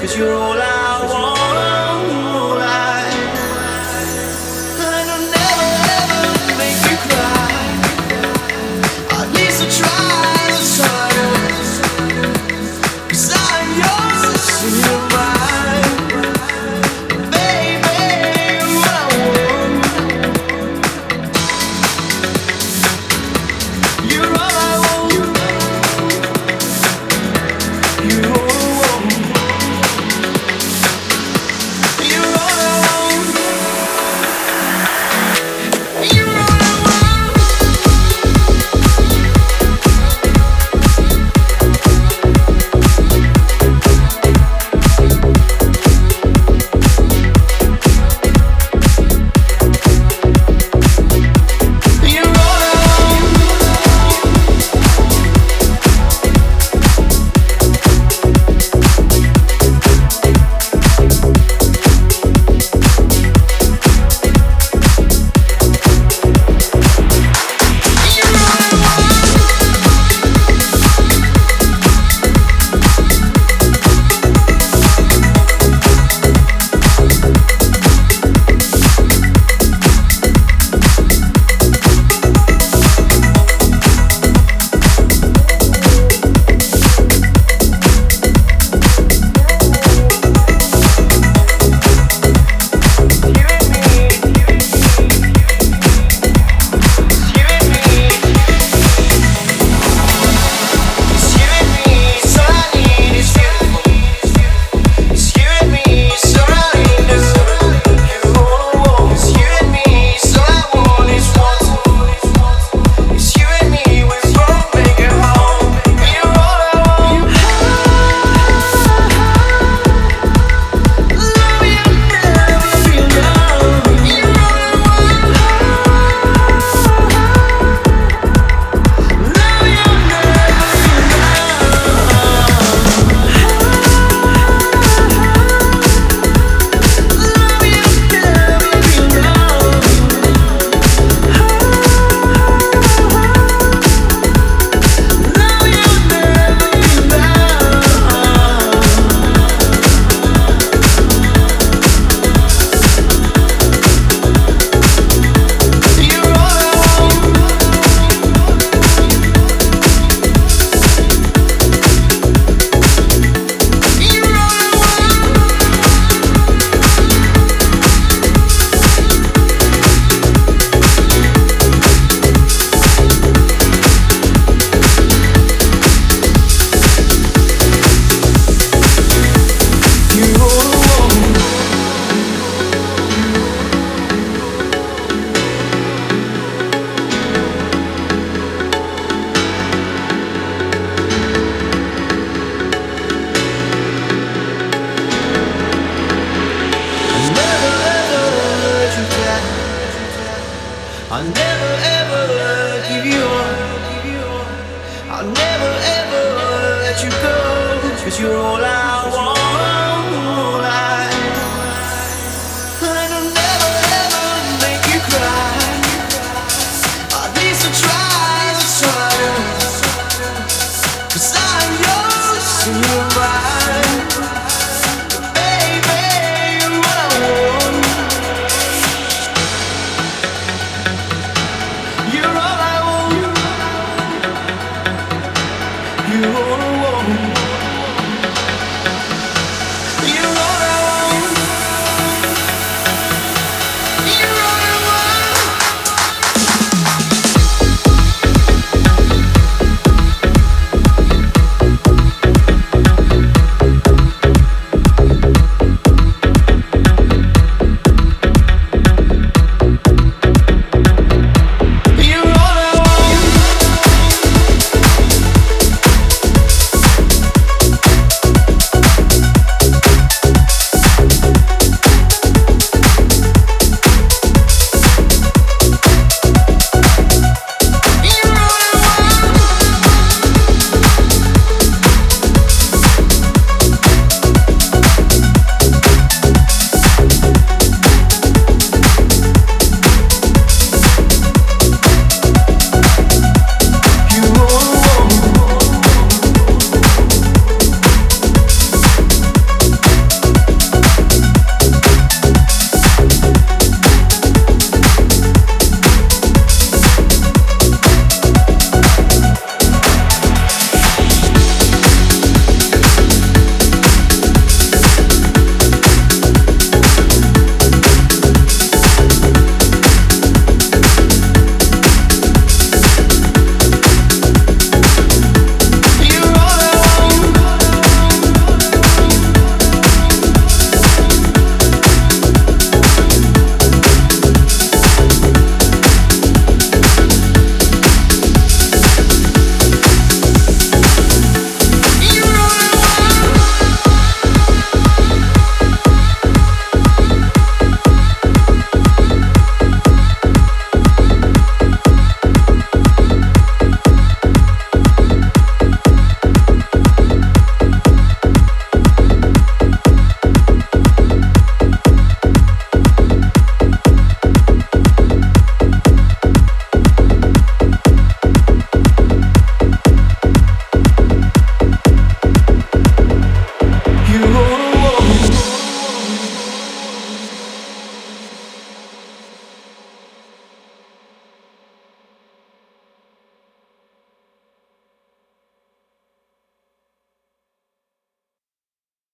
you're all I want. And I'll never ever make you cry. At least I try to silence. 'Cause I'm yours and you're mine. Baby, you're all I want. You're all I want. You're all I want. You're all I want. You're all I want. You're all I I'll never ever give you up. I'll never ever let you go. 'Cause you're all I want. And I'll never ever make you cry. At least I try to silence. 'Cause I'm yours and you're mine. Baby, you're what I want. You're all I want. You're all I want. You're all I